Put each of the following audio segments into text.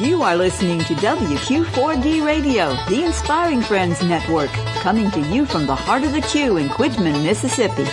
You are listening to WQ4D Radio, the Inspiring Friends Network, coming to you from the heart of the Q in Quitman, Mississippi.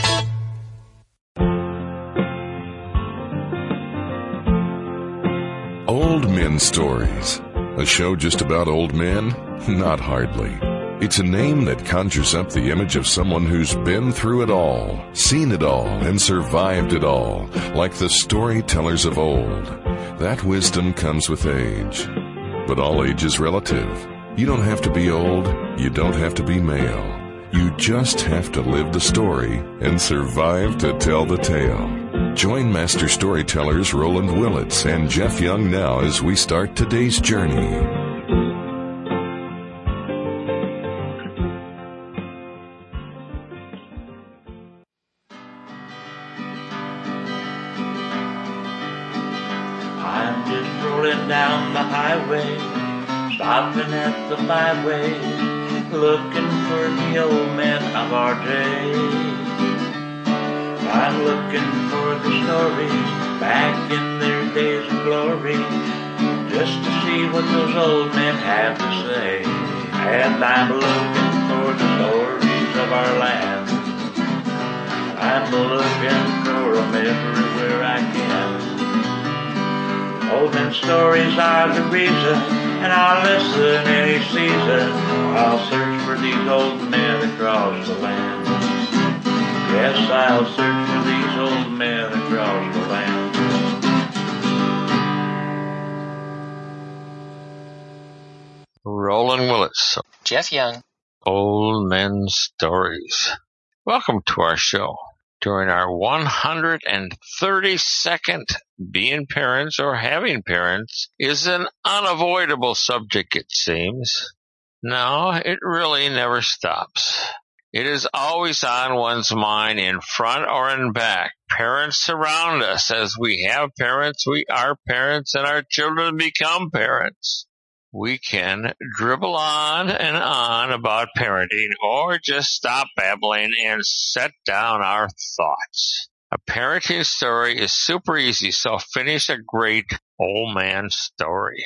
Old Men Stories. A show just about old men? Not hardly. It's a name that conjures up the image of someone who's been through it all, seen it all, and survived it all, like the storytellers of old. That wisdom comes with age. But all age is relative. You don't have to be old. You don't have to be male. You just have to live the story and survive to tell the tale. Join master storytellers Roland Willits and Jeff Young now as we start today's journey. Down the highway, stopping at the byway, looking for the old men of our day. I'm looking for the stories back in their days of glory, just to see what those old men have to say. And I'm looking for the stories of our land. I'm looking for them everywhere I can. Old men stories are the reason, and I'll listen any season. I'll search for these old men across the land. Yes, I'll search for these old men across the land. Roland Willits. Jeff Young. Old Men Stories. Welcome to our show. During our 132nd being parents or having parents is an unavoidable subject, it seems. No, it really never stops. It is always on one's mind, in front or in back. Parents surround us. As we have parents, we are parents, and our children become parents. We can dribble on and on about parenting, or just stop babbling and set down our thoughts. A parenting story is super easy, so finish a great old man story.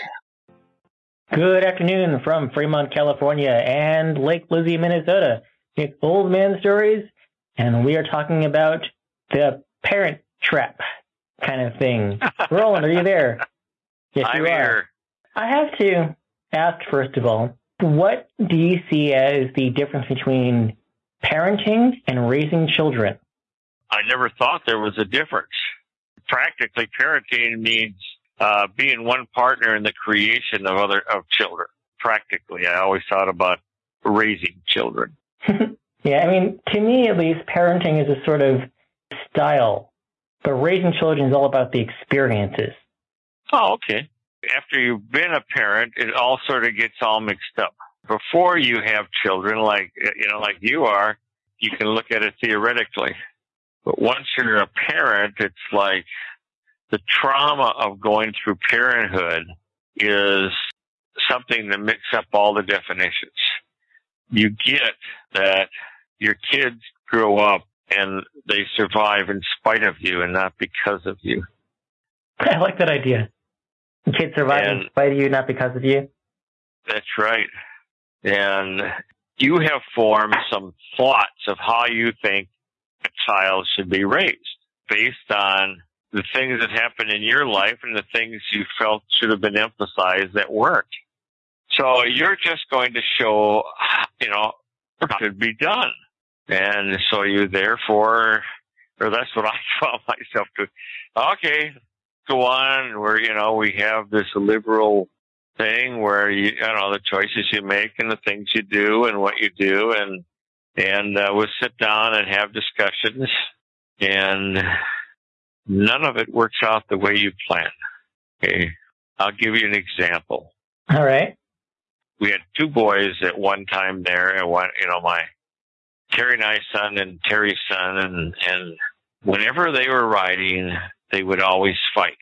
Good afternoon from Fremont, California, and Lake Lizzie, Minnesota. It's Old Man Stories, and we are talking about the parent trap kind of thing. Roland, are you there? Yes, I'm you are. here. I have to ask, first of all, what do you see as the difference between parenting and raising children? I never thought there was a difference. Practically, parenting means being one partner in the creation of children. Practically, I always thought about raising children. Yeah, I mean, to me at least, parenting is a sort of style, but raising children is all about the experiences. Oh, okay. After you've been a parent, it all sort of gets all mixed up. Before you have children, like you are, you can look at it theoretically. But once you're a parent, it's like the trauma of going through parenthood is something that mixes up all the definitions. You get that your kids grow up and they survive in spite of you and not because of you. I like that idea. Kids survive in spite of you, not because of you. That's right. And you have formed some thoughts of how you think a child should be raised based on the things that happened in your life and the things you felt should have been emphasized that weren't. So you're just going to show, what should be done. And so you therefore, or that's what I found myself to, okay, go on where, we have this liberal thing where the choices you make and the things you do and what you do, and we'll sit down and have discussions, and none of it works out the way you plan. Okay. I'll give you an example. All right. We had two boys at one time there, and my Terry and I's son and Terry's son, and whenever they were riding, they would always fight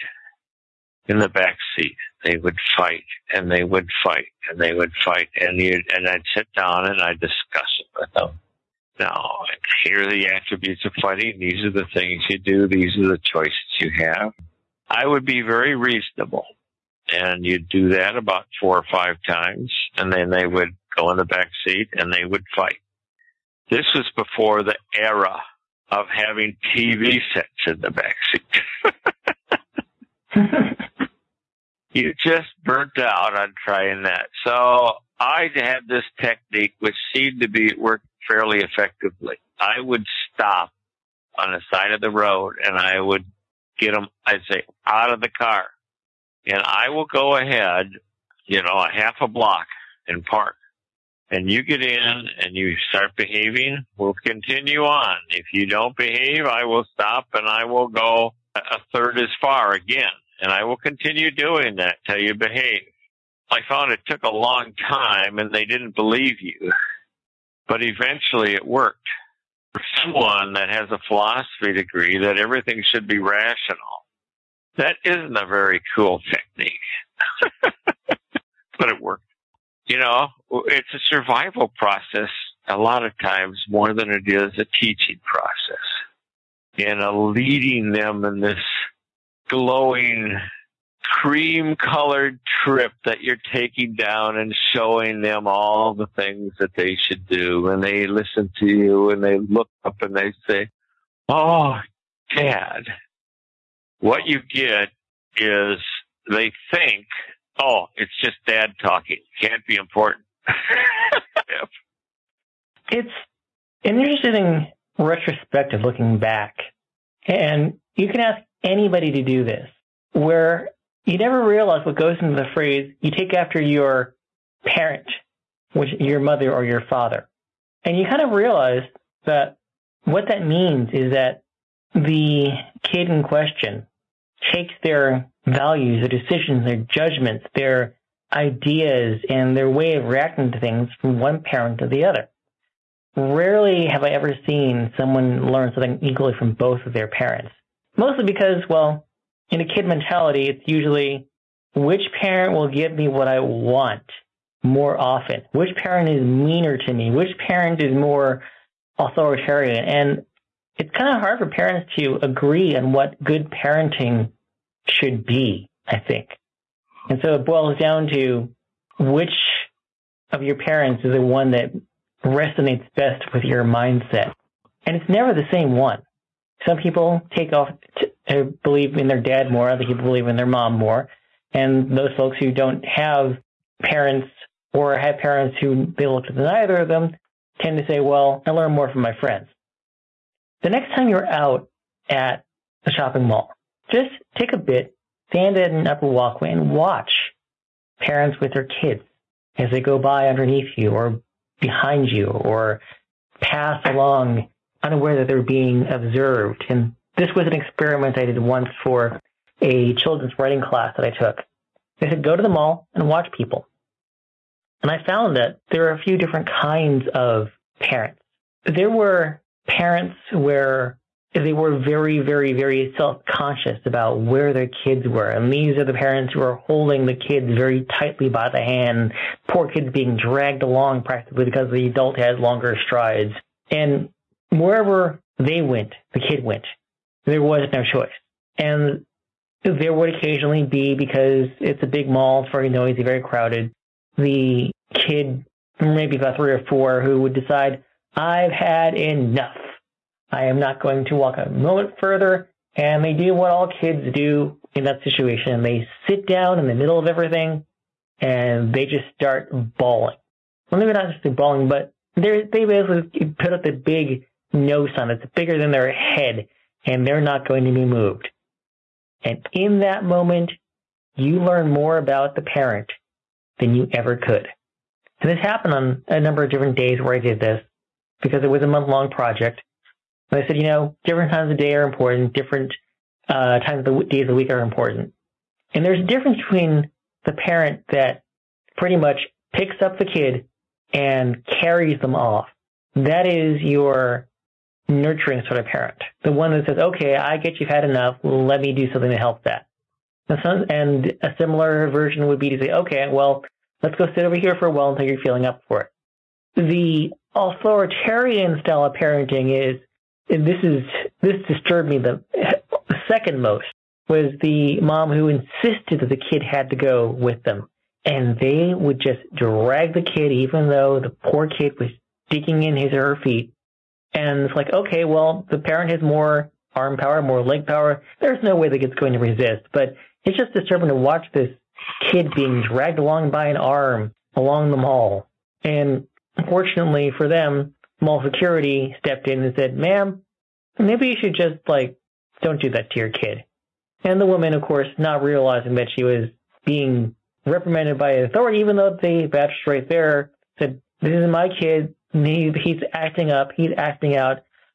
in the back seat. They would fight, and they would fight, and they would fight, and I'd sit down and I'd discuss it with them. Now, here are the attributes of fighting. These are the things you do. These are the choices you have. I would be very reasonable And you'd do that about 4 or 5 times, and then they would go in the back seat and they would fight. This was before the era of having TV sets in the back seat. You just burnt out on trying that. So I had this technique which seemed to be work fairly effectively. I would stop on the side of the road and I would get them, I'd say, out of the car. And I will go ahead, a half a block and park. And you get in and you start behaving, we'll continue on. If you don't behave, I will stop and I will go a third as far again. And I will continue doing that till you behave. I found it took a long time and they didn't believe you. But eventually it worked. For someone that has a philosophy degree that everything should be rational, that isn't a very cool technique. But it worked. It's a survival process a lot of times more than it is a teaching process. And leading them in this glowing, cream-colored trip that you're taking down and showing them all the things that they should do. And they listen to you and they look up and they say, "Oh, Dad." What you get is they think, "Oh, it's just Dad talking. Can't be important." It's an interesting retrospective looking back. And you can ask anybody to do this, where you never realize what goes into the phrase, you take after your parent, which your mother or your father. And you kind of realize that what that means is that the kid in question takes their values, their decisions, their judgments, their ideas, and their way of reacting to things from one parent to the other. Rarely have I ever seen someone learn something equally from both of their parents. Mostly because, in a kid mentality, it's usually which parent will give me what I want more often? Which parent is meaner to me? Which parent is more authoritarian? And it's kind of hard for parents to agree on what good parenting should be, I think. And so it boils down to which of your parents is the one that resonates best with your mindset. And it's never the same one. Some people take off to believe in their dad more, other people believe in their mom more. And those folks who don't have parents or have parents who they look to neither of them tend to say, "Well, I learn more from my friends." The next time you're out at a shopping mall, just take a bit, stand at an upper walkway and watch parents with their kids as they go by underneath you or behind you or pass along unaware that they're being observed. And this was an experiment I did once for a children's writing class that I took. They said, go to the mall and watch people. And I found that there are a few different kinds of parents. There were parents where they were very, very, very self-conscious about where their kids were. And these are the parents who are holding the kids very tightly by the hand, poor kids being dragged along practically because the adult has longer strides. And wherever they went, the kid went. There was no choice. And there would occasionally be, because it's a big mall, it's very noisy, very crowded, the kid, maybe about 3 or 4, who would decide, I've had enough. I am not going to walk a moment further. And they do what all kids do in that situation. They sit down in the middle of everything and they just start bawling. Well, maybe not just bawling, but they basically put up the big no sign. It's bigger than their head and they're not going to be moved. And in that moment, you learn more about the parent than you ever could. And this happened on a number of different days where I did this because it was a month-long project. And I said, different times of the day are important, different times of the days of the week are important. And there's a difference between the parent that pretty much picks up the kid and carries them off. That is your nurturing sort of parent. The one that says, okay, I get you've had enough, let me do something to help that. And a similar version would be to say, okay, well, let's go sit over here for a while until you're feeling up for it. The authoritarian style of parenting is, this disturbed me the second most, was the mom who insisted that the kid had to go with them. And they would just drag the kid, even though the poor kid was digging in his or her feet. And it's like, okay, well, the parent has more arm power, more leg power. There's no way the kid's going to resist. But it's just disturbing to watch this kid being dragged along by an arm along the mall. And unfortunately for them, mall security stepped in and said, ma'am, maybe you should just, don't do that to your kid. And the woman, of course, not realizing that she was being reprimanded by authority, even though the magistrate there said, this is my kid. He's acting up. He's acting out.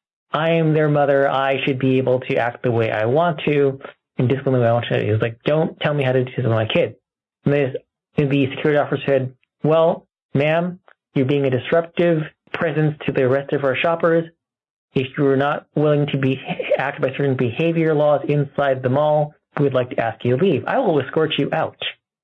I am their mother. I should be able to act the way I want to and discipline the way I want to. He was like, don't tell me how to discipline my kid. And the security officer said, well, ma'am, you're being a disruptive presence to the rest of our shoppers. If you're not willing to act by certain behavior laws inside the mall, we would like to ask you to leave. I will escort you out.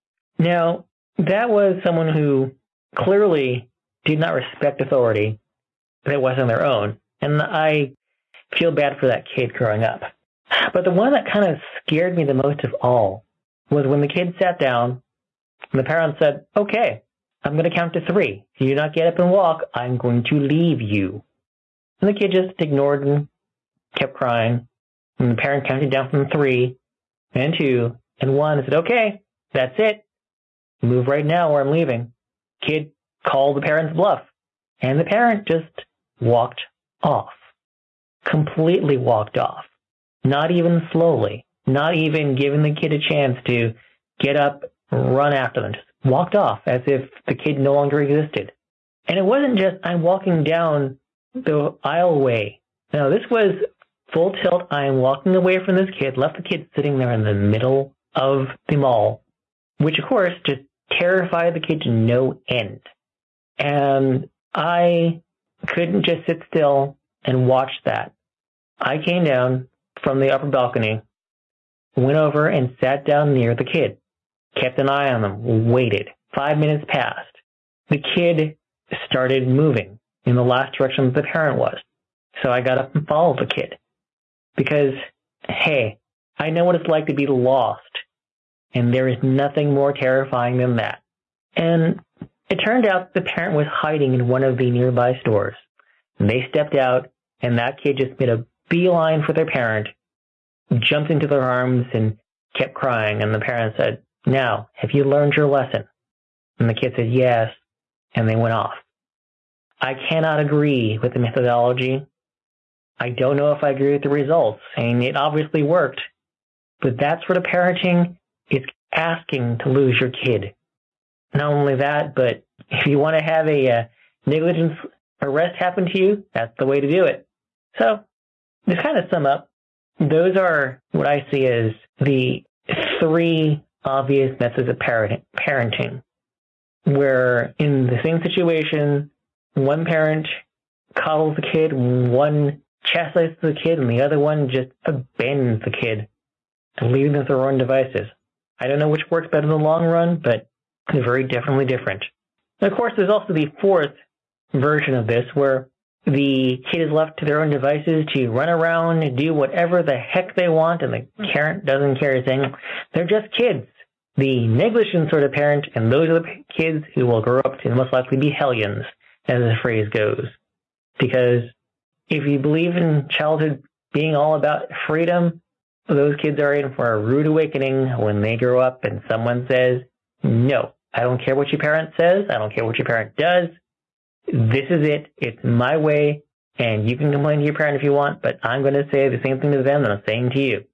Now, that was someone who clearly did not respect authority that wasn't their own. And I feel bad for that kid growing up. But the one that kind of scared me the most of all was when the kid sat down and the parent said, okay, I'm going to count to 3. If you do not get up and walk, I'm going to leave you. And the kid just ignored and kept crying. And the parent counted down from 3 and 2 and 1 and said, okay, that's it. Move right now or I'm leaving. Kid called the parent's bluff. And the parent just walked off. Completely walked off. Not even slowly. Not even giving the kid a chance to get up, run after them. Just walked off as if the kid no longer existed. And it wasn't just, I'm walking down the aisleway. No, this was full tilt. I am walking away from this kid, left the kid sitting there in the middle of the mall, which of course just terrified the kid to no end. And I couldn't just sit still and watch that. I came down from the upper balcony, went over and sat down near the kid, kept an eye on them, waited. 5 minutes passed. The kid started moving in the last direction that the parent was. So I got up and followed the kid. Because, hey, I know what it's like to be lost. And there is nothing more terrifying than that. And it turned out the parent was hiding in one of the nearby stores. And they stepped out, and that kid just made a beeline for their parent, jumped into their arms, and kept crying. And the parent said, now, have you learned your lesson? And the kid said, yes. And they went off. I cannot agree with the methodology. I don't know if I agree with the results. And it obviously worked. But that sort of parenting is asking to lose your kid. Not only that, but if you want to have a negligence arrest happen to you, that's the way to do it. So, to kind of sum up, those are what I see as the 3 obvious methods of parenting, where in the same situation, one parent coddles the kid, one chastises the kid, and the other one just abandons the kid and leaves them to their own devices. I don't know which works better in the long run, but they're very definitely different. And of course, there's also the 4th version of this, where the kid is left to their own devices to run around and do whatever the heck they want, and the parent doesn't care, saying they're just kids. The negligent sort of parent, and those are the kids who will grow up to most likely be hellions, as the phrase goes. Because if you believe in childhood being all about freedom, those kids are in for a rude awakening when they grow up and someone says, no, I don't care what your parent says. I don't care what your parent does. This is it. It's my way. And you can complain to your parent if you want, but I'm going to say the same thing to them that I'm saying to you.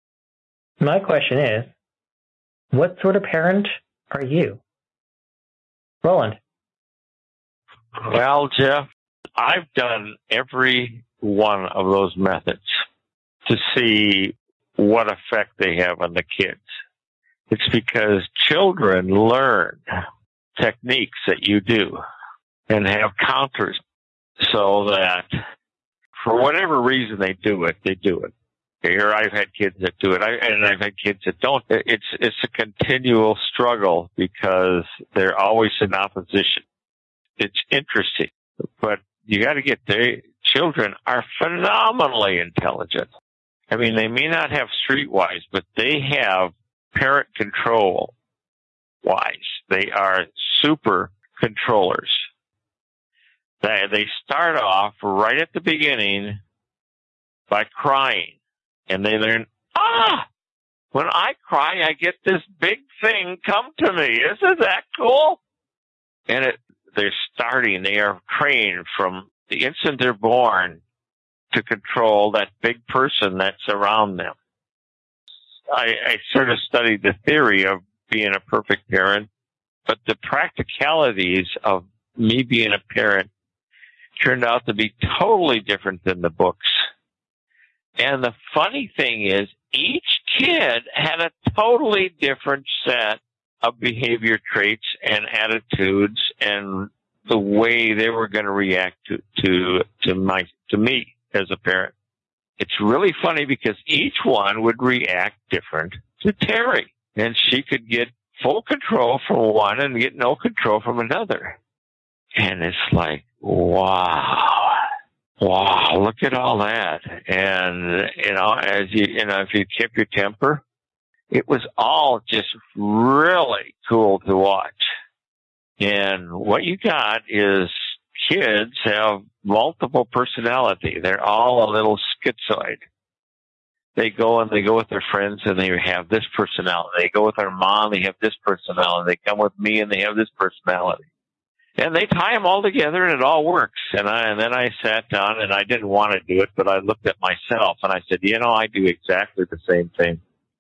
My question is, what sort of parent are you? Roland. Well, Jeff, I've done every one of those methods to see what effect they have on the kids. It's because children learn techniques that you do and have counters, so that for whatever reason they do it, they do it. Here I've had kids that do it, and I've had kids that don't. It's a continual struggle because they're always in opposition. It's interesting, but you got to get there. Children are phenomenally intelligent. I mean, they may not have streetwise, but they have parent control wise. They are super controllers. They start off right at the beginning by crying, and they learn, when I cry, I get this big thing come to me. Isn't that cool? And they are trained from the instant they're born to control that big person that's around them. I sort of studied the theory of being a perfect parent, but the practicalities of me being a parent turned out to be totally different than the books. And the funny thing is, each kid had a totally different set of behavior traits and attitudes and the way they were going to react to me as a parent. It's really funny because each one would react different to Terry, and she could get full control from one and get no control from another. And it's like, wow, look at all that. And, if you kept your temper, it was all just really cool to watch. And what you got is kids have multiple personality. They're all a little schizoid. They go with their friends and they have this personality. They go with their mom, they have this personality. They come with me and they have this personality. And they tie them all together and it all works. And then I sat down and I didn't want to do it, but I looked at myself and I said, I do exactly the same thing.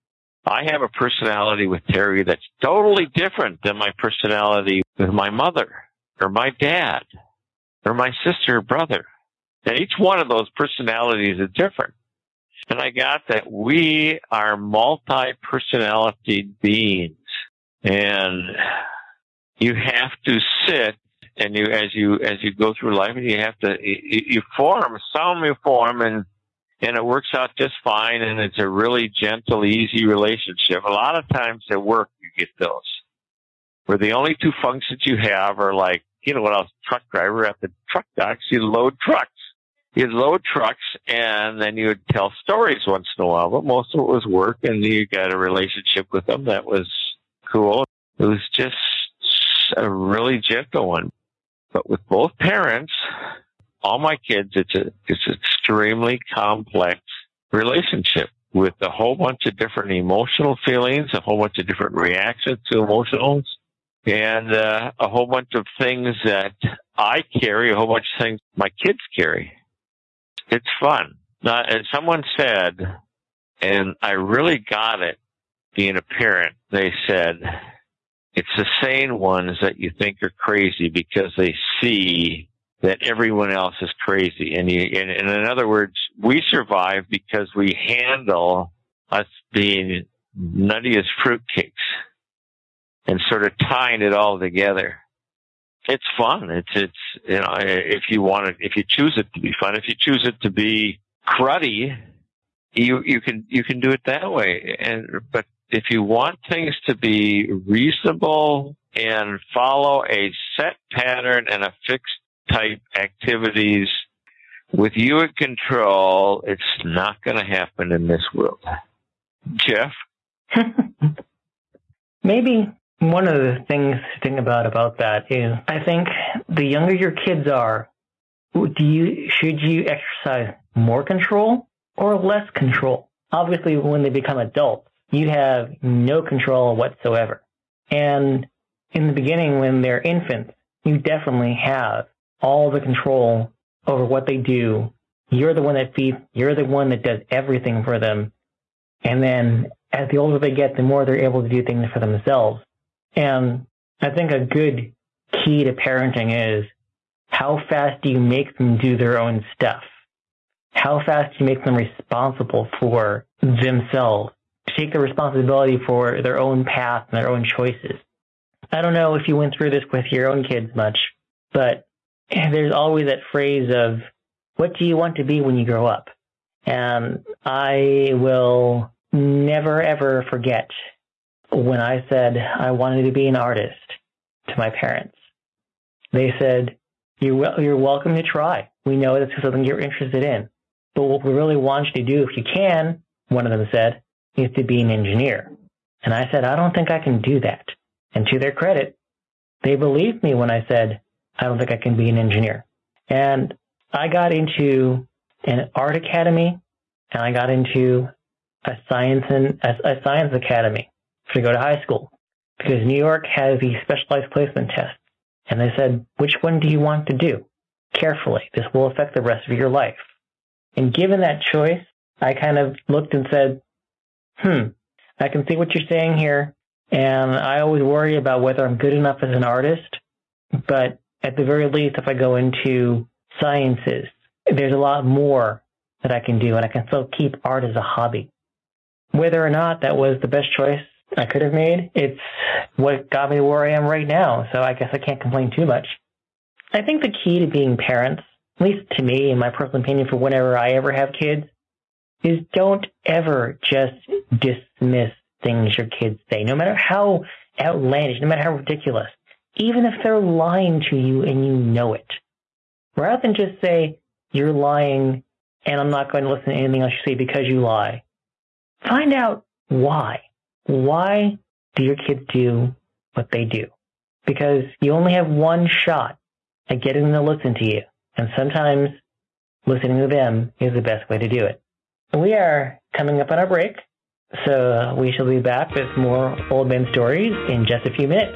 I have a personality with Terry that's totally different than my personality with my mother or my dad or my sister or brother. And each one of those personalities is different. And I got that we are multi-personality beings. And you have to sit and as you go through life, and you form and it works out just fine, and it's a really gentle, easy relationship. A lot of times at work you get those, where the only two functions you have are like, when I was a truck driver at the truck docks, you load trucks. You'd load trucks, and then you would tell stories once in a while, but most of it was work, and you got a relationship with them that was cool. It was just a really gentle one. But with both parents, all my kids, it's an extremely complex relationship with a whole bunch of different emotional feelings, a whole bunch of different reactions to emotionals, and a whole bunch of things that I carry, a whole bunch of things my kids carry. It's fun. Now, as someone said, and I really got it being a parent, they said, it's the sane ones that you think are crazy because they see that everyone else is crazy. And in other words, we survive because we handle us being nutty as fruitcakes and sort of tying it all together. It's fun. It's if you choose it to be fun, if you choose it to be cruddy, you can do it that way. But if you want things to be reasonable and follow a set pattern and a fixed type activities with you in control, it's not going to happen in this world. Jeff? Maybe one of the things to think about that is, I think the younger your kids are, should you exercise more control or less control? Obviously, when they become adults, you have no control whatsoever. And in the beginning, when they're infants, you definitely have all the control over what they do. You're the one that feeds, you're the one that does everything for them. And then as the older they get, the more they're able to do things for themselves. And I think a good key to parenting is, how fast do you make them do their own stuff? How fast do you make them responsible for themselves, to take the responsibility for their own path and their own choices? I don't know if you went through this with your own kids much, but there's always that phrase of, what do you want to be when you grow up? And I will never, ever forget when I said I wanted to be an artist to my parents. They said, you're welcome to try. We know this is something you're interested in. but what we really want you to do, if you can, one of them said, is to be an engineer. And I said, I don't think I can do that. And to their credit, they believed me when I said, I don't think I can be an engineer. And I got into an art academy, and I got into a science academy to go to high school, because New York has these specialized placement tests. And they said, which one do you want to do? Carefully. This will affect the rest of your life. And given that choice, I kind of looked and said, I can see what you're saying here. And I always worry about whether I'm good enough as an artist. But at the very least, if I go into sciences, there's a lot more that I can do, and I can still keep art as a hobby. Whether or not that was the best choice I could have made, it's what got me to where I am right now. So I guess I can't complain too much. I think the key to being parents, at least to me, in my personal opinion, for whenever I ever have kids, is don't ever just dismiss things your kids say, no matter how outlandish, no matter how ridiculous, even if they're lying to you and you know it. Rather than just say, you're lying and I'm not going to listen to anything else you say because you lie, find out why. Why do your kids do what they do? Because you only have one shot at getting them to listen to you. And sometimes listening to them is the best way to do it. We are coming up on our break, so we shall be back with more Old Men Stories in just a few minutes.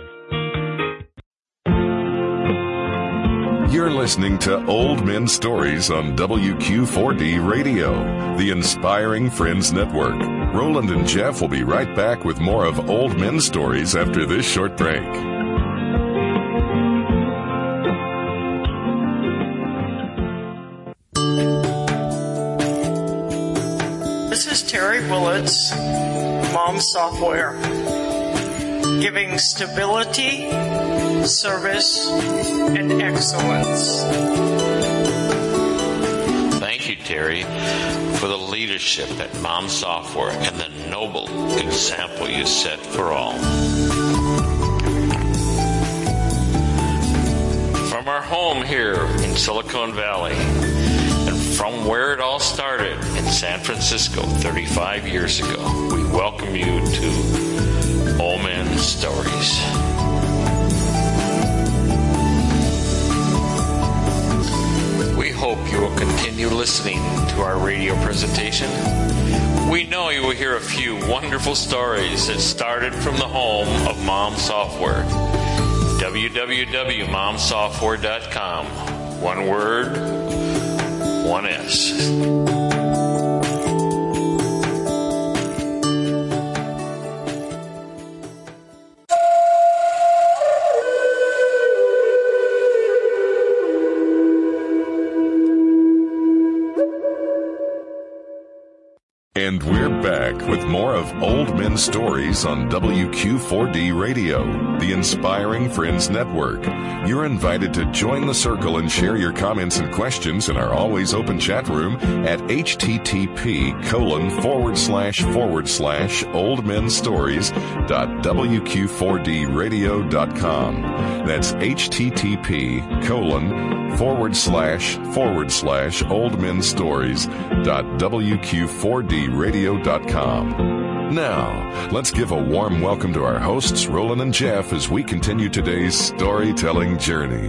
You're listening to Old Men Stories on WQ4D Radio, the Inspiring Friends Network. Roland and Jeff will be right back with more of Old Men Stories after this short break. This is Terry Willits, Mom Software, giving stability, service, and excellence. Thank you, Terry, for the leadership at Mom Software and the noble example you set for all. From our home here in Silicon Valley, and from where it all started in San Francisco 35 years ago, we welcome you to Old Men Stories. We hope you will continue listening to our radio presentation. We know you will hear a few wonderful stories that started from the home of Mom Software. www.momsoftware.com. One word, one S. And we're back with more of Old Men Stories on WQ4D Radio, the Inspiring Friends Network. You're invited to join the circle and share your comments and questions in our always open chat room at http://oldmenstories.wq4dradio.com. That's http://oldmenstories.wq4dradio.com. Now, let's give a warm welcome to our hosts, Roland and Jeff, as we continue today's storytelling journey.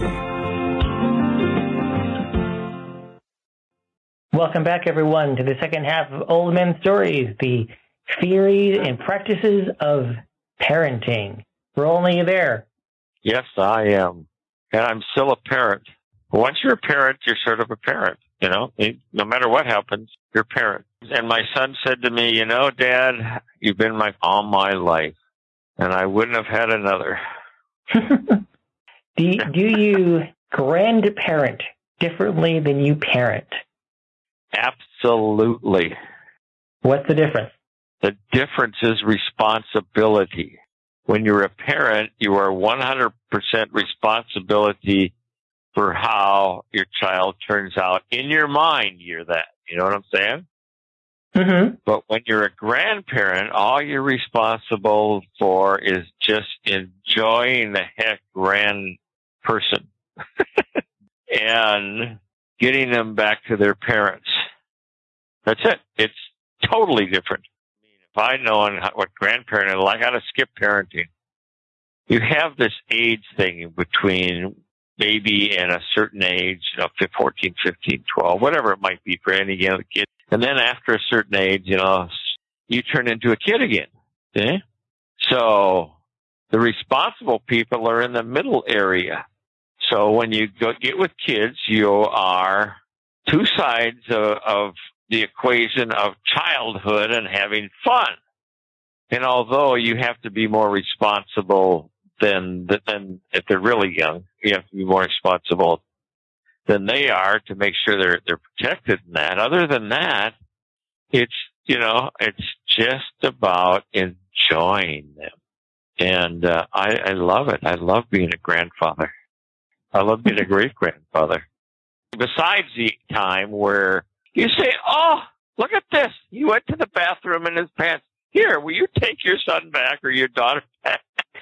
Welcome back, everyone, to the second half of Old Men Stories, the theories and practices of parenting. Roland, are you there? Yes, I am. And I'm still a parent. Once you're a parent, you're sort of a parent. You know, no matter what happens, you're a parent. And my son said to me, you know, Dad, you've been all my life, and I wouldn't have had another. Do you grandparent differently than you parent? Absolutely. What's the difference? The difference is responsibility. When you're a parent, you are 100% responsibility for how your child turns out. In your mind, you're that. You know what I'm saying? Mm-hmm. But when you're a grandparent, all you're responsible for is just enjoying the heck grand person and getting them back to their parents. That's it. It's totally different. If I know what grandparenting is like, I got to skip parenting. You have this age thing between baby and a certain age, 14, 15, 12, whatever it might be for any other kid. And then after a certain age, you turn into a kid again. See? So the responsible people are in the middle area. So when you get with kids, you are two sides of the equation of childhood and having fun. And although you have to be more responsible than if they're really young, you have to be more responsible than they are to make sure they're protected in that. Other than that, it's just about enjoying them. And I love it. I love being a grandfather. I love being a great-grandfather. Besides the time where you say, oh, look at this. He went to the bathroom in his pants. Here, will you take your son back or your daughter back?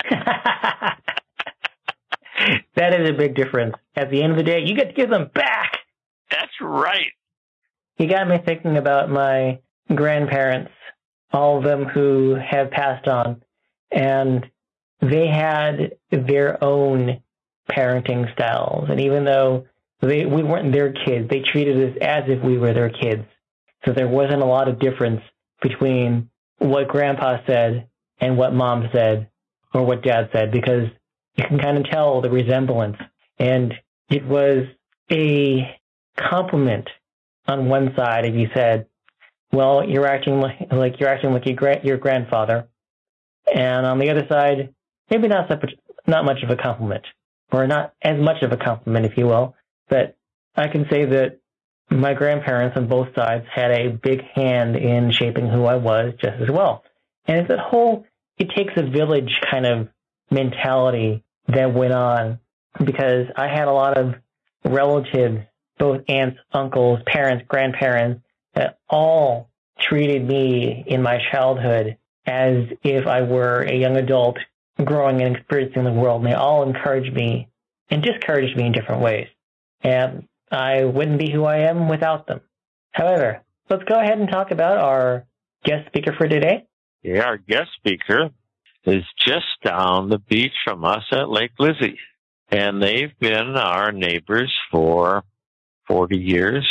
That is a big difference. At the end of the day, you get to give them back. That's right. You got me thinking about my grandparents, all of them who have passed on, and they had their own parenting styles. And even though we weren't their kids, they treated us as if we were their kids. So there wasn't a lot of difference between what Grandpa said and what Mom said or what Dad said, because you can kind of tell the resemblance. And it was a compliment on one side if you said, well, you're acting like your grandfather. And on the other side, maybe not much of a compliment, or not as much of a compliment, if you will. But I can say that my grandparents on both sides had a big hand in shaping who I was just as well. And it's it takes a village kind of mentality that went on, because I had a lot of relatives, both aunts, uncles, parents, grandparents, that all treated me in my childhood as if I were a young adult growing and experiencing the world. And they all encouraged me and discouraged me in different ways. And I wouldn't be who I am without them. However, let's go ahead and talk about our guest speaker for today. Yeah, our guest speaker is just down the beach from us at Lake Lizzie. And they've been our neighbors for 40 years,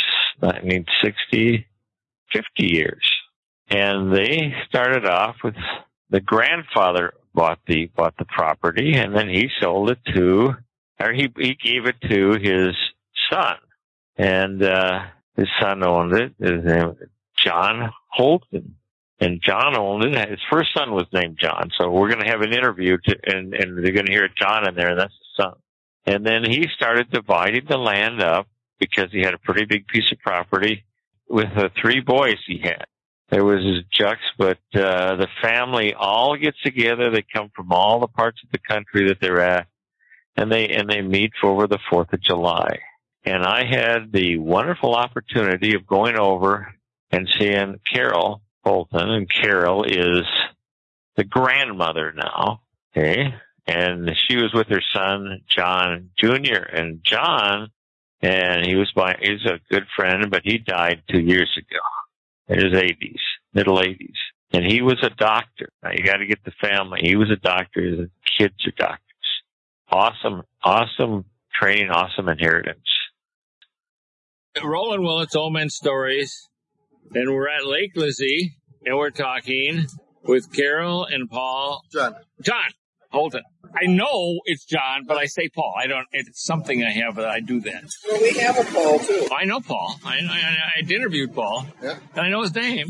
60, 50 years. And they started off with the grandfather bought the property, and then he sold it he gave it to his son. And his son owned it. His name was John Holton. And John owned it. His first son was named John. So we're going to have an interview, and they're going to hear John in there, and that's the son. And then he started dividing the land up because he had a pretty big piece of property with the 3 boys he had. There was his Jux, but the family all gets together. They come from all the parts of the country that they're at, and they meet over the 4th of July. And I had the wonderful opportunity of going over and seeing Carol Holton, and Carol is the grandmother now, okay? And she was with her son, John Jr. And John, he's a good friend, but he died 2 years ago in his 80s, middle 80s. And he was a doctor. Now, you got to get the family. He was a doctor. The kids are doctors. Awesome training, awesome inheritance. Roland Willits, Old Men Stories. And we're at Lake Lizzie, and we're talking with Carol and Paul. John Holton. I know it's John, but I say Paul. It's something I have that I do that. Well, we have a Paul, too. I know Paul. I interviewed Paul. Yeah. And I know his name.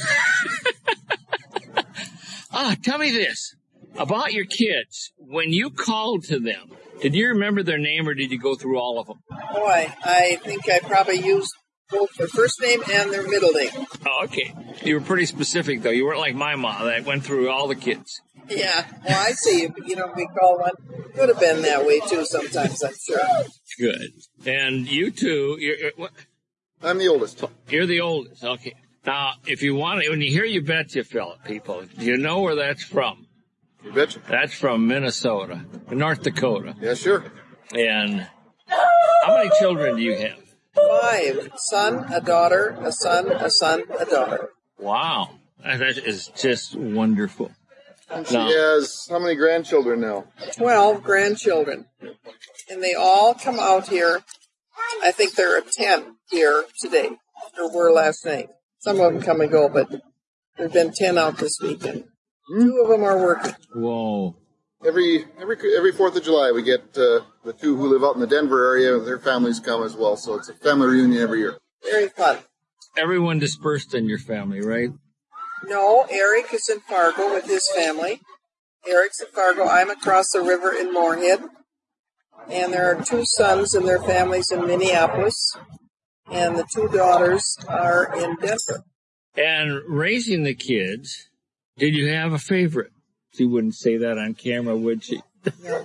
Tell me this about your kids. When you called to them, did you remember their name, or did you go through all of them? Boy, I think I probably used both their first name and their middle name. Oh, okay. You were pretty specific, though. You weren't like my mom that went through all the kids. Yeah. Well, I see. We call one. Could have been that way, too, sometimes, I'm sure. Good. And you two, what? I'm the oldest. You're the oldest. Okay. Now, if you want to, when you hear You Betcha, people, do you know where that's from? You betcha. That's from Minnesota, North Dakota. Yeah, sure. And how many children do you have? 5. Son, a daughter, a son, a son, a daughter. Wow. That is just wonderful. And she has how many grandchildren now? 12 grandchildren. And they all come out here. I think there are 10 here today, or were last night. Some of them come and go, but there have been 10 out this weekend. 2 of them are working. Whoa. Every 4th of July, we get the 2 who live out in the Denver area. Their families come as well, so it's a family reunion every year. Very fun. Everyone dispersed in your family, right? No, Eric is in Fargo with his family. Eric's in Fargo. I'm across the river in Moorhead. And there are 2 sons and their families in Minneapolis. And the 2 daughters are in Denver. And raising the kids, did you have a favorite? She wouldn't say that on camera, would she? No.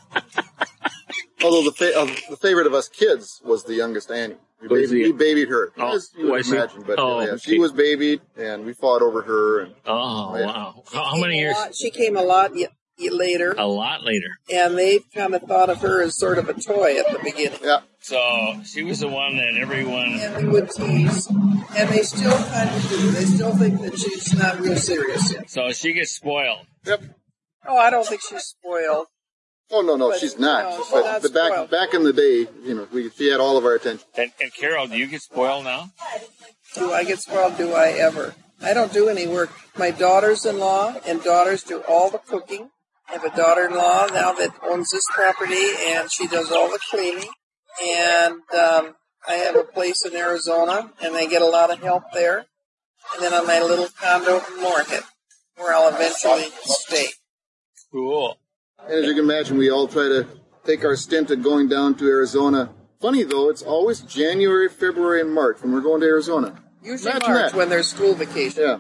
Although the favorite of us kids was the youngest Annie. We babied her, as you would imagine. But okay. She was babied, and we fought over her. And, wow. How many years? She came a lot later. A lot later. And they kind of thought of her as sort of a toy at the beginning. Yeah. So she was the one that everyone... And they would tease. And they still kind of do. They still think that she's not real serious yet. So she gets spoiled. Yep. Oh, I don't think she's spoiled. Oh, no, she's not. No, but back in the day, she had all of our attention. And Carol, do you get spoiled now? Do I get spoiled? Do I ever? I don't do any work. My daughters-in-law and daughters do all the cooking. I have a daughter-in-law now that owns this property, and she does all the cleaning. And I have a place in Arizona, and I get a lot of help there. And then on my little condo in Moorhead, where I'll eventually stay. Cool. And as you can imagine, we all try to take our stint at going down to Arizona. Funny, though, it's always January, February, and March when we're going to Arizona. Usually March, when there's school vacation. Yeah.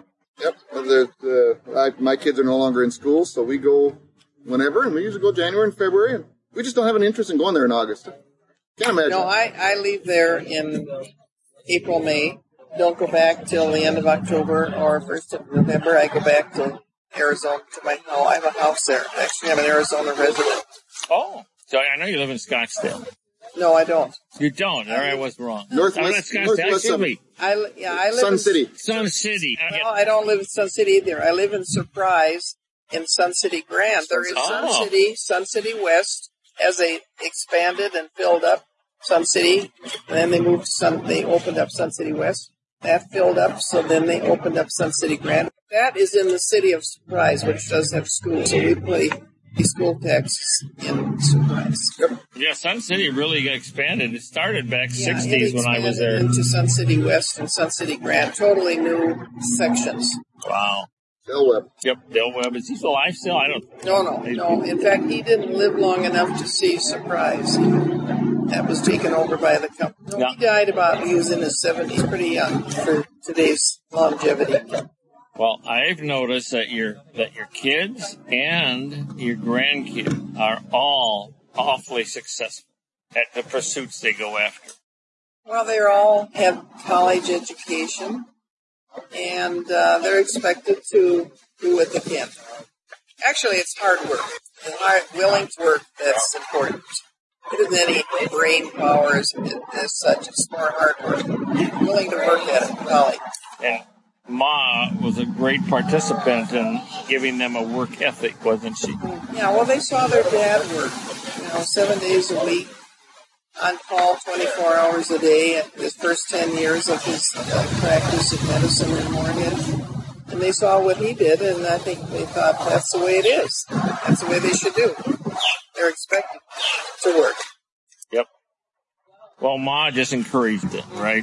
Yep. My kids are no longer in school, so we go whenever, and we usually go January and February, and we just don't have an interest in going there in August. Can't imagine. No, I leave there in April, May. Don't go back till the end of October or 1st of November. I go back to Arizona to my home. I have a house there. Actually, I'm an Arizona resident. Oh, so I know you live in Scottsdale. No, I don't. You don't? Or I was wrong. Northwest Summit. I live Sun City. Sun City. No, I don't live in Sun City either. I live in Surprise in Sun City Grand. They're in Sun City West, as they expanded and filled up Sun City. And then they opened up Sun City West. That filled up, so then they opened up Sun City Grand. That is in the city of Surprise, which does have schools. So we pay the school taxes in Surprise. Yep. Yeah, Sun City really got expanded. It started back 60s when I was there. Into Sun City West and Sun City Grand. Totally new sections. Wow. Dale Webb. Yep, Dale Webb. Is he alive still? I don't know. No. In fact, he didn't live long enough to see Surprise. That was taken over by the company. No, he died he was in his 70s, pretty young for today's longevity. Well, I've noticed that your kids and your grandkids are all awfully successful at the pursuits they go after. Well, they all have college education, and they're expected to do what they can. Actually, it's hard work. It's willing to work that's important. It isn't any brain power as such. It's more hard work. Willing to work at it, college. And Ma was a great participant in giving them a work ethic, wasn't she? Yeah, well, they saw their dad work, 7 days a week, on call 24 hours a day, his first 10 years of his practice of medicine in Moorhead. And they saw what he did, and I think they thought that's the way it is. That's the way they should do. They're expected to work. Yep. Well, Ma just encouraged it, right?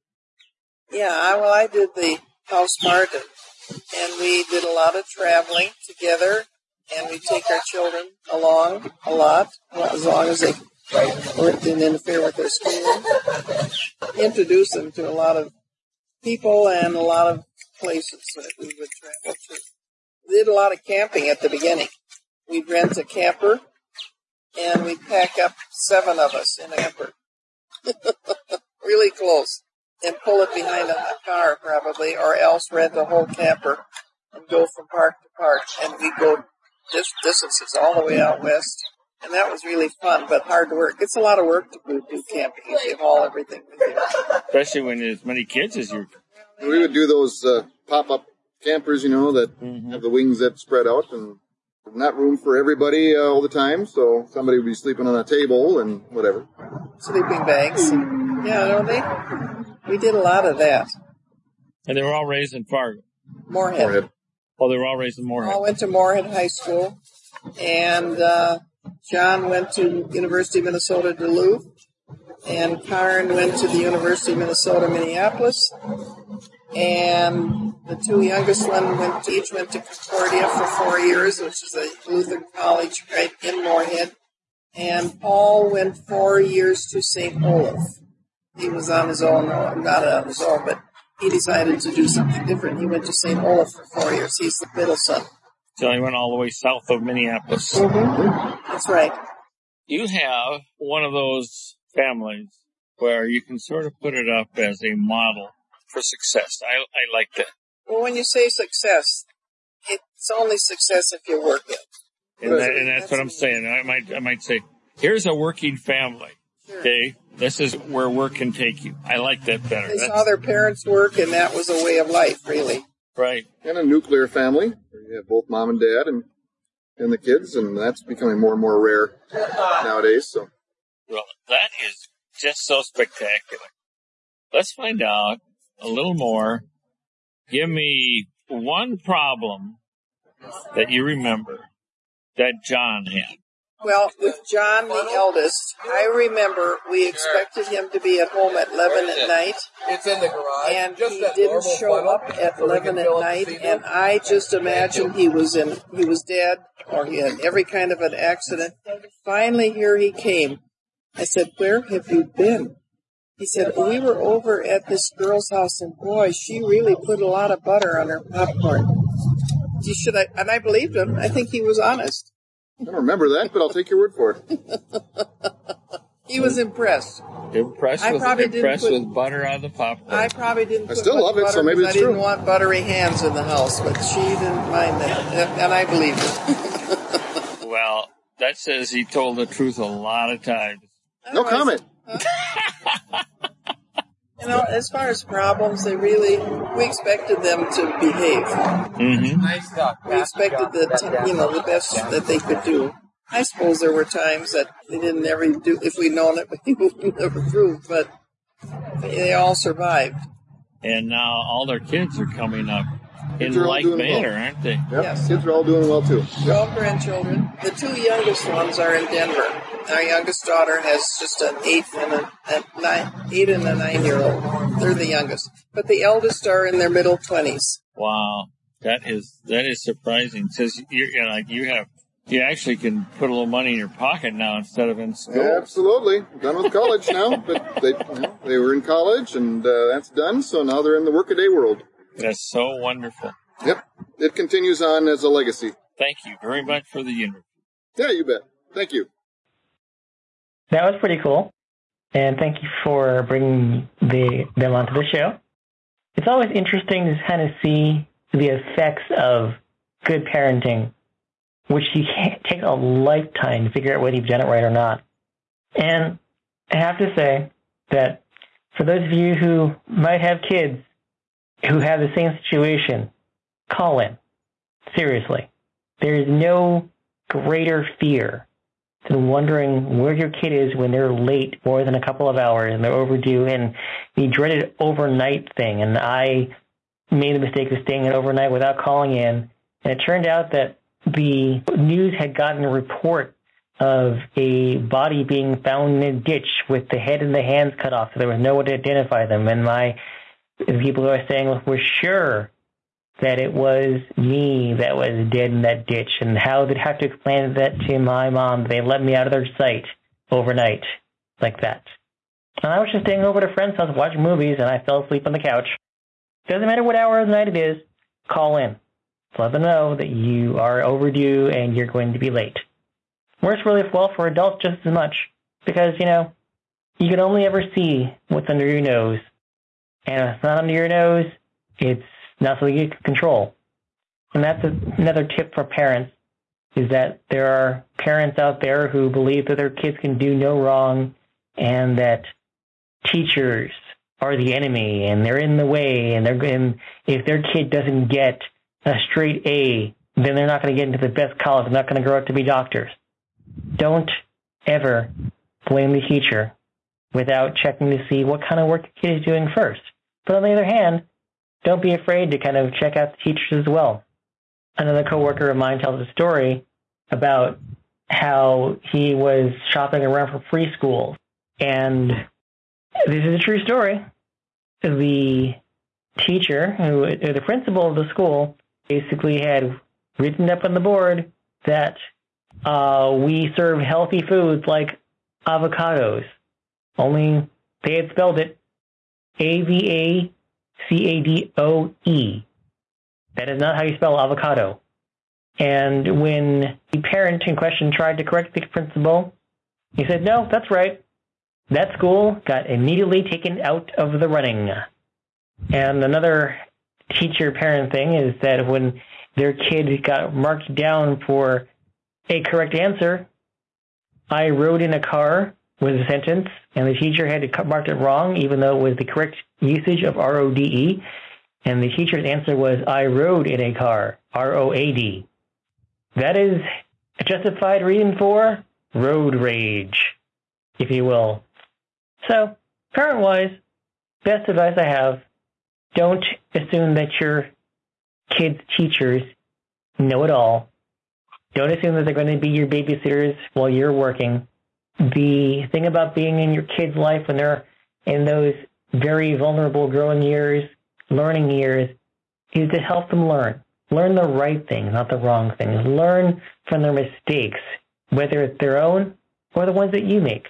Yeah, I did the House Mart, and we did a lot of traveling together, and we take our children along a lot, as long as they didn't interfere with their schooling. Introduce them to a lot of people and a lot of places that we would travel to. We did a lot of camping at the beginning. We'd rent a camper, and we'd pack up 7 of us in a camper. Really close. And pull it behind a car, probably, or else rent a whole camper and go from park to park. And we'd go distances all the way out west And that was really fun, but hard work. It's a lot of work to do camping if you haul everything with you. Especially when there's as many kids as you. We would do those pop-up campers, that have the wings that spread out, and not room for everybody all the time, so somebody would be sleeping on a table and whatever. Sleeping bags. We did a lot of that. And they were all raised in Fargo. Moorhead. Oh, they were all raised in Moorhead. All went to Moorhead High School, and John went to University of Minnesota Duluth, and Karen went to the University of Minnesota Minneapolis, and the two youngest ones each went to Concordia for 4 years, which is a Lutheran college right in Moorhead, and Paul went 4 years to St. Olaf. He was on his own, not on his own, but he decided to do something different. He went to St. Olaf for 4 years. He's the middle son. So he went all the way south of Minneapolis. Mm-hmm. That's right. You have one of those families where you can sort of put it up as a model for success. I like that. Well, when you say success, it's only success if you work it. And that's what I'm saying. I might say, here's a working family. Sure. Okay, this is where work can take you. I like that better. They saw their parents work, and that was a way of life, really. Right. And a nuclear family, where you have both mom and dad and the kids, and that's becoming more and more rare nowadays. So, well, that is just so spectacular. Let's find out a little more. Give me one problem that you remember that John had. Well, with John, the eldest, I remember we expected him to be at home at 11 at night. It's in the garage. And he didn't show up at 11 at night, and I just imagined he was dead, or he had every kind of an accident. Finally, here he came. I said, "Where have you been?" He said, "We were over at this girl's house, and boy, she really put a lot of butter on her popcorn." And I believed him. I think he was honest. I don't remember that, but I'll take your word for it. He was impressed. Impressed with butter on the popcorn. I probably didn't. I still love it, so maybe it's true. I didn't want buttery hands in the house, but she didn't mind that, and I believed it. Well, that says he told the truth a lot of times. No comment. As far as problems, we expected them to behave. Mm-hmm. Nice stuff. We expected the best that they could do. I suppose there were times that they didn't ever do. If we'd known it, we would never proved. But they all survived. And now all their kids are coming up in like manner, aren't they? Yep. Yes. Kids are all doing well, too. They're all grandchildren. The two youngest ones are in Denver. Our youngest daughter has just an 8 and a 9-year-old. They're the youngest. But the eldest are in their middle 20s. Wow. That is surprising. It says you actually can put a little money in your pocket now instead of in school. Yeah, absolutely. Done with college now. But they were in college, and that's done. So now they're in the workaday world. That's so wonderful. Yep. It continues on as a legacy. Thank you very much for the interview. Yeah, you bet. Thank you. That was pretty cool. And thank you for bringing them onto the show. It's always interesting to kind of see the effects of good parenting, which you can't take a lifetime to figure out whether you've done it right or not. And I have to say that for those of you who might have kids who have the same situation, call in. Seriously. There is no greater fear than wondering where your kid is when they're late more than a couple of hours and they're overdue, and the dreaded overnight thing. And I made the mistake of staying in overnight without calling in, and it turned out that the news had gotten a report of a body being found in a ditch with the head and the hands cut off, so there was no one to identify them. And the people who are saying were sure that it was me that was dead in that ditch, and how they'd have to explain that to my mom. They let me out of their sight overnight like that. And I was just staying over at a friend's house watching movies, and I fell asleep on the couch. Doesn't matter what hour of the night it is, call in. Let them know that you are overdue and you're going to be late. Works really well for adults just as much, because, you can only ever see what's under your nose. And if it's not under your nose, it's not something you can control. And that's another tip for parents. is that there are parents out there who believe that their kids can do no wrong and that teachers are the enemy and they're in the way, and if their kid doesn't get a straight A, then they're not going to get into the best college. They're not going to grow up to be doctors. Don't ever blame the teacher without checking to see what kind of work the kid is doing first. But on the other hand, don't be afraid to kind of check out the teachers as well. Another coworker of mine tells a story about how he was shopping around for free schools. And this is a true story. The teacher, the principal of the school, basically had written up on the board that we serve healthy foods like avocados. Only they had spelled it AVACADOE. That is not how you spell avocado. And when the parent in question tried to correct the principal, he said, no, that's right. That school got immediately taken out of the running. And another teacher-parent thing is that when their kid got marked down for a correct answer, I rode in a car was a sentence, and the teacher had marked it wrong, even though it was the correct usage of RODE. And the teacher's answer was, I rode in a car, ROAD. That is a justified reason for road rage, if you will. So, parent-wise, best advice I have, don't assume that your kids' teachers know it all. Don't assume that they're going to be your babysitters while you're working. The thing about being in your kid's life when they're in those very vulnerable growing years, learning years, is to help them learn. Learn the right things, not the wrong things. Learn from their mistakes, whether it's their own or the ones that you make.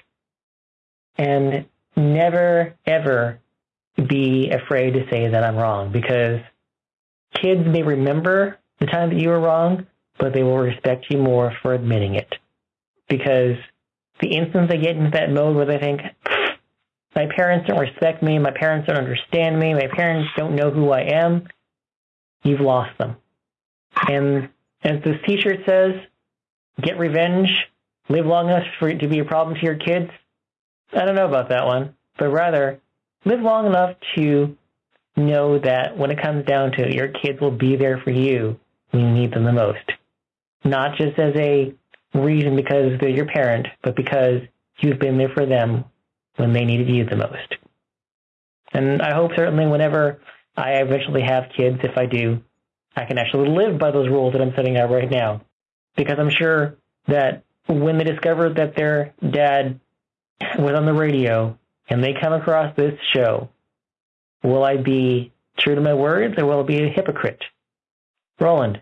And never, ever be afraid to say that I'm wrong, because kids may remember the time that you were wrong, but they will respect you more for admitting it. Because the instant they get into that mode where they think, my parents don't respect me, my parents don't understand me, my parents don't know who I am, you've lost them. And as this t-shirt says, get revenge, live long enough for it to be a problem to your kids. I don't know about that one, but rather live long enough to know that when it comes down to it, your kids will be there for you when you need them the most. Not just as a reason because they're your parent, but because you've been there for them when they needed you the most. And I hope certainly whenever I eventually have kids, if I do, I can actually live by those rules that I'm setting out right now. Because I'm sure that when they discover that their dad was on the radio and they come across this show, will I be true to my words or will I be a hypocrite? Roland.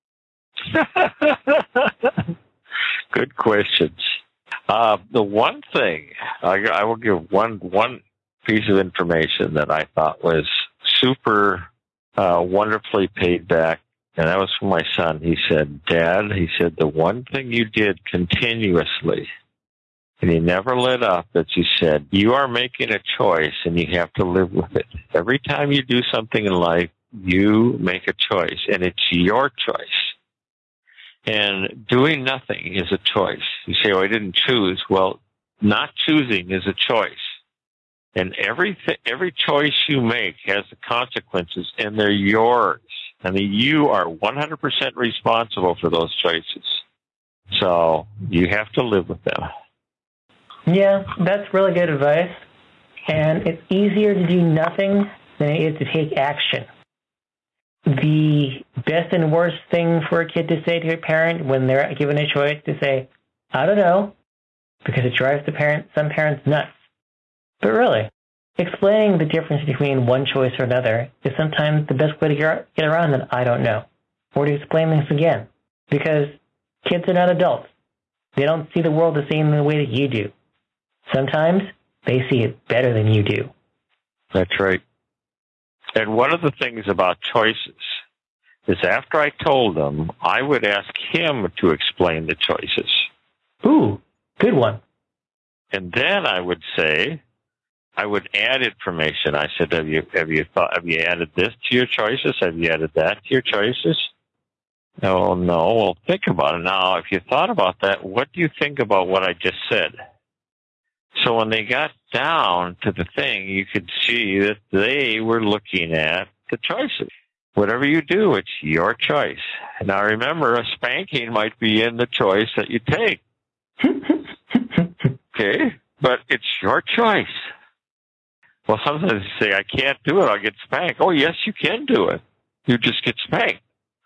Good questions. The one thing, I will give one piece of information that I thought was super wonderfully paid back, and that was from my son. He said, Dad, he said, the one thing you did continuously, and he never let up, that you said, you are making a choice and you have to live with it. Every time you do something in life, you make a choice, and it's your choice. And doing nothing is a choice. You say, oh, I didn't choose. Well, not choosing is a choice. And every choice you make has the consequences, and they're yours. I mean, you are 100% responsible for those choices. So you have to live with them. Yeah, that's really good advice. And it's easier to do nothing than it is to take action. The best and worst thing for a kid to say to a parent when they're given a choice to say, I don't know, because it drives some parents nuts. But really, explaining the difference between one choice or another is sometimes the best way to get around an I don't know, or to explain things again, because kids are not adults. They don't see the world the same way that you do. Sometimes they see it better than you do. That's right. And one of the things about choices is after I told him, I would ask him to explain the choices. Ooh, good one. And then I would say, I would add information. I said, have you added this to your choices? Have you added that to your choices? Oh, no. Well, think about it. Now, if you thought about that, what do you think about what I just said? So when they got down to the thing, you could see that they were looking at the choices. Whatever you do, it's your choice. Now, remember, a spanking might be in the choice that you take. Okay? But it's your choice. Well, sometimes you say, I can't do it, I'll get spanked. Oh, yes, you can do it. You just get spanked.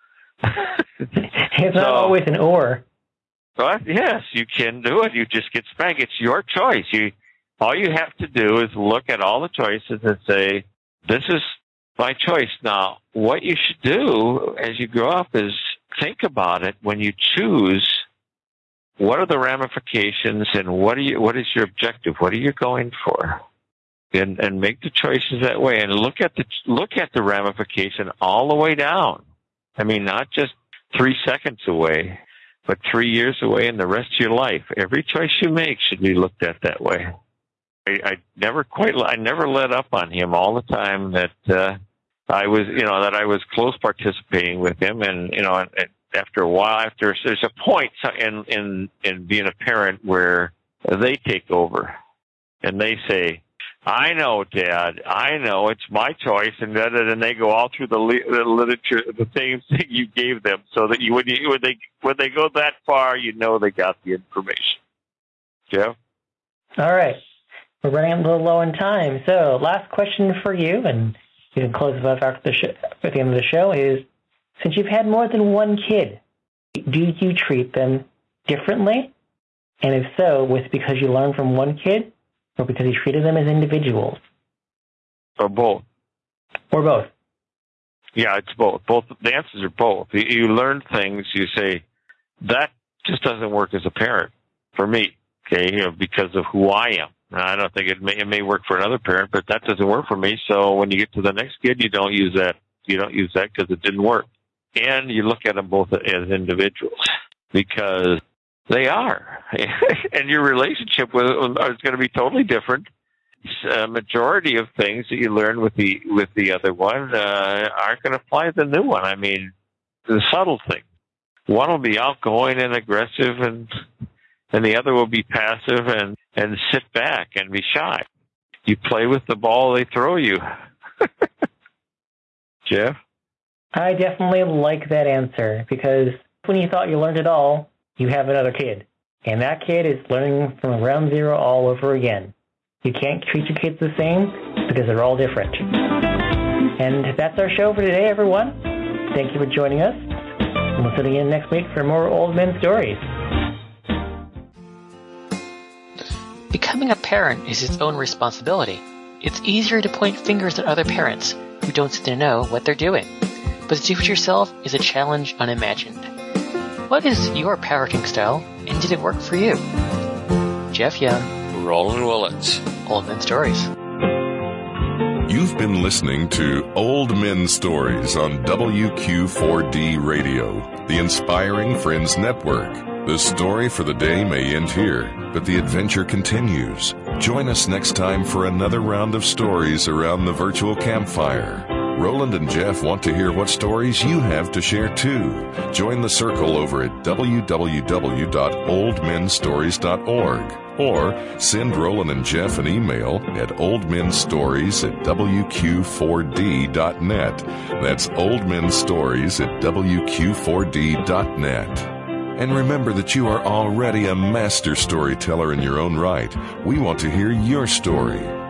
It's not always an or. But yes, you can do it. You just get spanked. It's your choice. All you have to do is look at all the choices and say, this is my choice. Now, what you should do as you grow up is think about it when you choose. What are the ramifications and what is your objective? What are you going for? And make the choices that way and look at the ramification all the way down. I mean, not just 3 seconds away, but 3 years away and the rest of your life. Every choice you make should be looked at that way. I never let up on him all the time that I was close participating with him, and after a while, there's a point in being a parent where they take over and they say, I know, Dad. I know it's my choice, and then they go all through the literature, the things that you gave them, so that when they go that far, they got the information. Jeff? All right, we're running a little low on time, so last question for you, and you can close it up at the end of the show. Is since you've had more than one kid, do you treat them differently? And if so, was it because you learned from one kid? Or because he treated them as individuals? Or both. Or both. Yeah, it's both. The answers are both. You learn things, you say, that just doesn't work as a parent for me, okay, because of who I am. I don't think it may work for another parent, but that doesn't work for me. So when you get to the next kid, you don't use that. You don't use that because it didn't work. And you look at them both as individuals because they are. And your relationship with them is going to be totally different. A majority of things that you learn with the other one aren't going to apply to the new one. I mean, the subtle thing. One will be outgoing and aggressive, and the other will be passive and sit back and be shy. You play with the ball they throw you. Jeff? I definitely like that answer, because when you thought you learned it all, you have another kid. And that kid is learning from ground zero all over again. You can't treat your kids the same because they're all different. And that's our show for today, everyone. Thank you for joining us. And we'll see you again next week for more Old Men Stories. Becoming a parent is its own responsibility. It's easier to point fingers at other parents who don't seem to know what they're doing. But to do it yourself is a challenge unimagined. What is your parenting style, and did it work for you? Jeff Young, Roland Willits, Old Men Stories. You've been listening to Old Men Stories on WQ4D Radio, the Inspiring Friends Network. The story for the day may end here, but the adventure continues. Join us next time for another round of stories around the virtual campfire. Roland and Jeff want to hear what stories you have to share too. Join the circle over at www.oldmenstories.org or send Roland and Jeff an email at oldmenstories@wq4d.net. That's oldmenstories@wq4d.net. And remember that you are already a master storyteller in your own right. We want to hear your story.